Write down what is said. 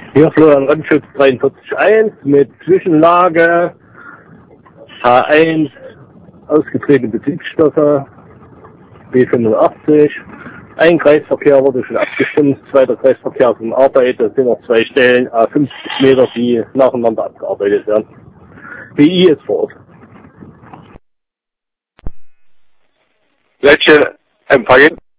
Hier Florian Rennschütz 43.1 mit Zwischenlage H1 ausgetretene Betriebsstoffe B85. Ein Kreisverkehr wurde schon abgestimmt, zweiter Kreisverkehr ist in Arbeit, da sind noch 2 Stellen, 50 Meter, die nacheinander abgearbeitet werden. BI ist vor Ort. Welche Empfang?